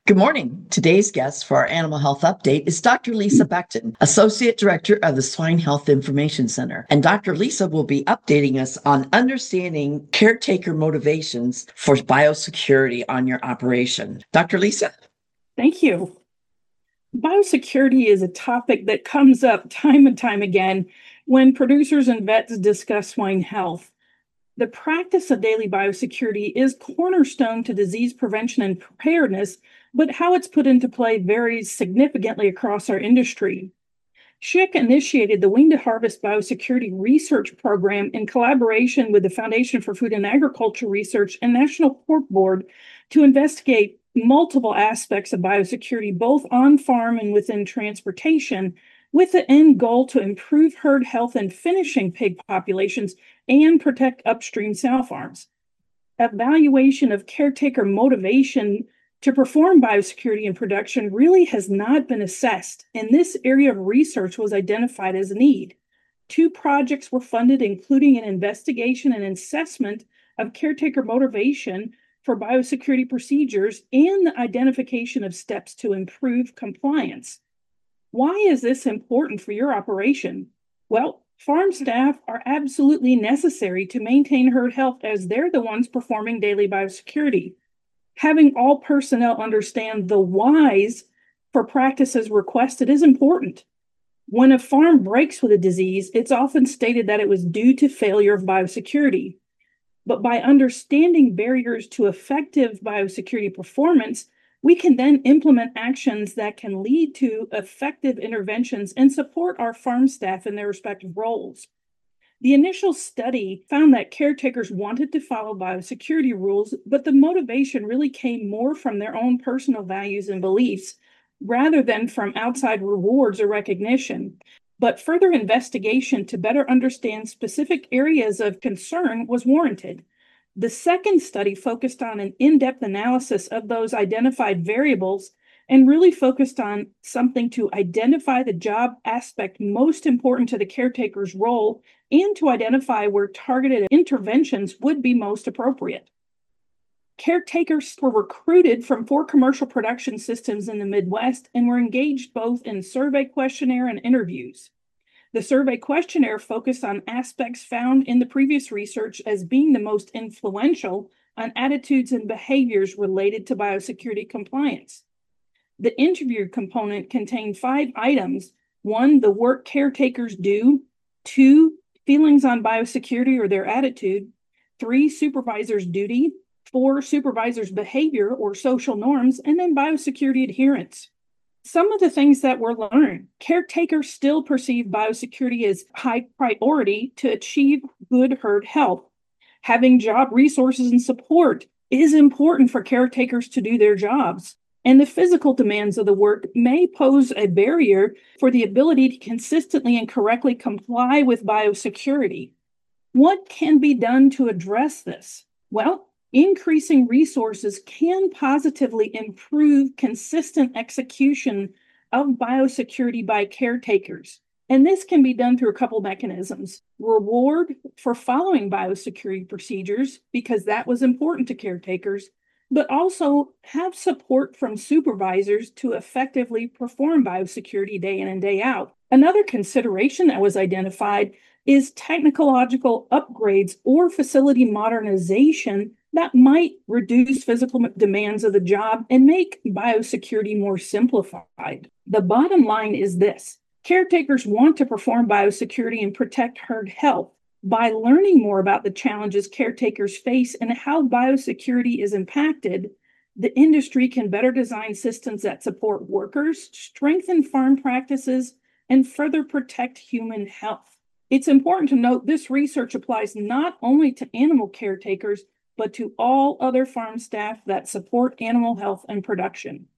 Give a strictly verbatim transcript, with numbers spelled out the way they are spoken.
Good morning. Today's guest for our Animal Health Update is Doctor Lisa Becton, Associate Director of the Swine Health Information Center. And Doctor Lisa will be updating us on understanding caretaker motivations for biosecurity on your operation. Doctor Lisa? Thank you. Biosecurity is a topic that comes up time and time again when producers and vets discuss swine health. The practice of daily biosecurity is cornerstone to disease prevention and preparedness, but how it's put into play varies significantly across our industry. S H I C initiated the Wean to Harvest Biosecurity Research Program in collaboration with the Foundation for Food and Agriculture Research and National Pork Board to investigate multiple aspects of biosecurity, both on farm and within transportation, with the end goal to improve herd health and finishing pig populations and protect upstream sow farms. Evaluation of caretaker motivation to perform biosecurity in production really has not been assessed, and this area of research was identified as a need. Two projects were funded, including an investigation and assessment of caretaker motivation for biosecurity procedures and the identification of steps to improve compliance. Why is this important for your operation? Well, farm staff are absolutely necessary to maintain herd health as they're the ones performing daily biosecurity. Having all personnel understand the whys for practices requested is important. When a farm breaks with a disease, it's often stated that it was due to failure of biosecurity. But by understanding barriers to effective biosecurity performance, we can then implement actions that can lead to effective interventions and support our farm staff in their respective roles. The initial study found that caretakers wanted to follow biosecurity rules, but the motivation really came more from their own personal values and beliefs rather than from outside rewards or recognition. But further investigation to better understand specific areas of concern was warranted. The second study focused on an in-depth analysis of those identified variables and really focused on something to identify the job aspect most important to the caretaker's role and to identify where targeted interventions would be most appropriate. Caretakers were recruited from four commercial production systems in the Midwest and were engaged both in survey questionnaire and interviews. The survey questionnaire focused on aspects found in the previous research as being the most influential on attitudes and behaviors related to biosecurity compliance. The interview component contained five items. One, the work caretakers do. Two, feelings on biosecurity or their attitude. Three, supervisors' duty. Four, supervisors' behavior or social norms. And then biosecurity adherence. Some of the things that were learned: caretakers still perceive biosecurity as high priority to achieve good herd health. Having job resources and support is important for caretakers to do their jobs. And the physical demands of the work may pose a barrier for the ability to consistently and correctly comply with biosecurity. What can be done to address this? Well, increasing resources can positively improve consistent execution of biosecurity by caretakers. And this can be done through a couple mechanisms. Reward for following biosecurity procedures, because that was important to caretakers, but also have support from supervisors to effectively perform biosecurity day in and day out. Another consideration that was identified is technological upgrades or facility modernization that might reduce physical demands of the job and make biosecurity more simplified. The bottom line is this: caretakers want to perform biosecurity and protect herd health. By learning more about the challenges caretakers face and how biosecurity is impacted, the industry can better design systems that support workers, strengthen farm practices, and further protect human health. It's important to note this research applies not only to animal caretakers, but to all other farm staff that support animal health and production.